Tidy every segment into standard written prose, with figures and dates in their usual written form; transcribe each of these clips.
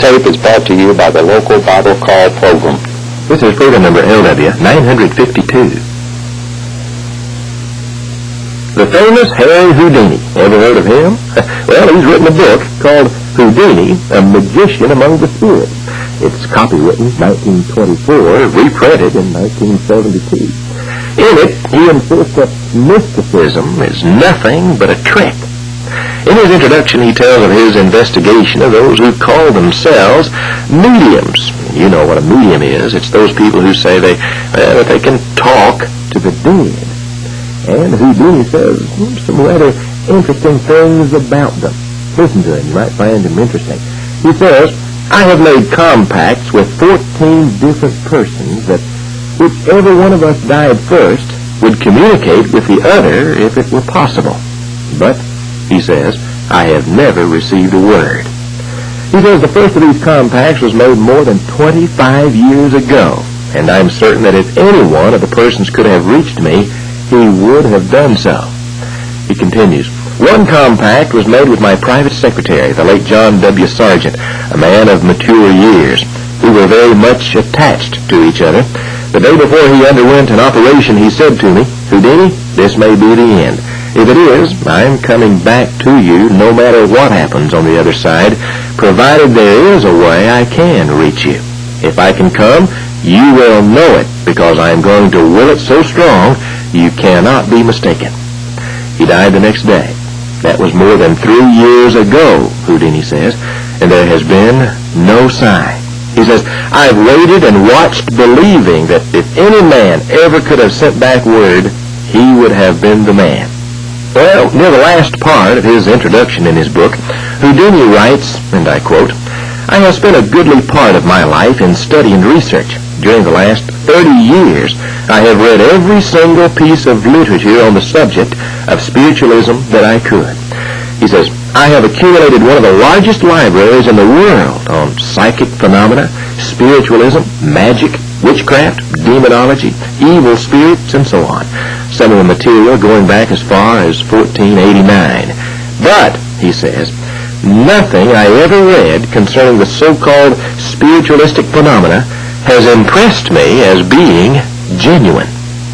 tape is brought to you by the local Bible Call program. This is program number LW 952. The famous Harry Houdini. Ever heard of him? Well, he's written a book called Houdini, A Magician Among the Spirits. It's copywritten 1924, reprinted in 1972. In it, he insists that mysticism is nothing but a trick. In his introduction, he tells of his investigation of those who call themselves mediums. You know what a medium is. It's those people who say that they can talk to the dead. And Houdini says some rather interesting things about them. Listen to him. You might find him interesting. He says, I have made compacts with 14 different persons that whichever one of us died first would communicate with the other if it were possible. But, he says, I have never received a word. He says the first of these compacts was made more than 25 years ago, and I'm certain that if any one of the persons could have reached me, he would have done so. He continues, one compact was made with my private secretary, the late John W. Sargent, a man of mature years. We were very much attached to each other. The day before he underwent an operation, he said to me, Houdini, this may be the end. If it is, I'm coming back to you no matter what happens on the other side, provided there is a way I can reach you. If I can come, you will know it, because I am going to will it so strong you cannot be mistaken. He died the next day. That was more than 3 years ago, Houdini says, and there has been no sign. He says, I've waited and watched, believing that if any man ever could have sent back word, he would have been the man. Well, near the last part of his introduction in his book, Houdini writes, and I quote, I have spent a goodly part of my life in study and research. During the last 30 years, I have read every single piece of literature on the subject of spiritualism that I could. He says, I have accumulated one of the largest libraries in the world on psychic phenomena, spiritualism, magic, witchcraft, demonology, evil spirits, and so on. Some of the material going back as far as 1489. But, he says, nothing I ever read concerning the so-called spiritualistic phenomena has impressed me as being genuine.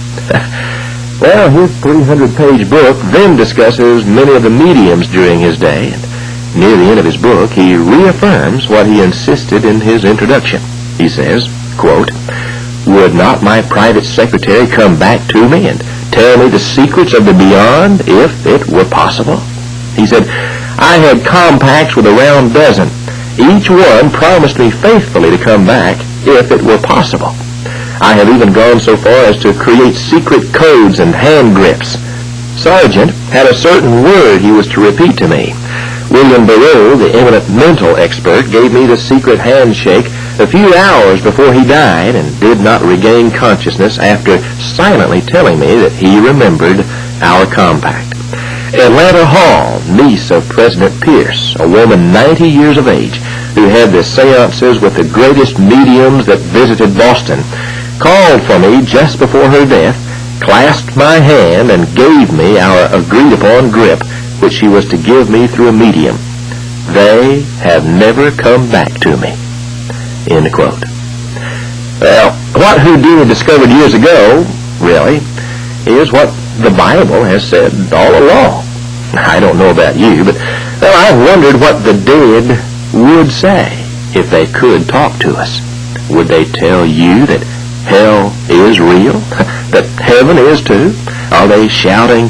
Well, his 300-page book then discusses many of the mediums during his day, and near the end of his book, he reaffirms what he insisted in his introduction. He says, quote, would not my private secretary come back to me and tell me the secrets of the beyond, if it were possible? He said, I had compacts with around a dozen. Each one promised me faithfully to come back if it were possible. I have even gone so far as to create secret codes and hand grips. Sargent had a certain word he was to repeat to me. William Barreau, the eminent mental expert, gave me the secret handshake a few hours before he died and did not regain consciousness after silently telling me that he remembered our compact. Atlanta Hall, niece of President Pierce, a woman 90 years of age, who had the seances with the greatest mediums that visited Boston, called for me just before her death, clasped my hand, and gave me our agreed-upon grip, which she was to give me through a medium. They have never come back to me. End quote. Well, what Houdini discovered years ago, really, is what the Bible has said all along. I don't know about you, but I've wondered what the dead would say if they could talk to us. Would they tell you that hell is real? That heaven is too? Are they shouting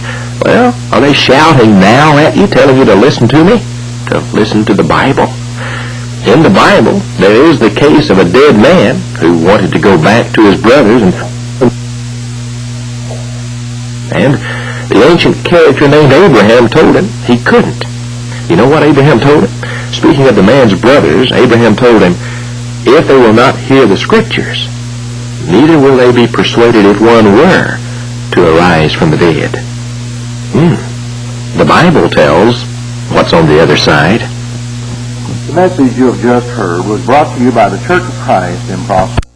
now at you, telling you to listen to me? To listen to the Bible? In the Bible, there is the case of a dead man who wanted to go back to his brothers, and the ancient character named Abraham told him he couldn't. You know what Abraham told him? Speaking of the man's brothers, Abraham told him, if they will not hear the Scriptures, neither will they be persuaded if one were to arise from the dead. The Bible tells what's on the other side. The message you have just heard was brought to you by the Church of Christ in Prosperity.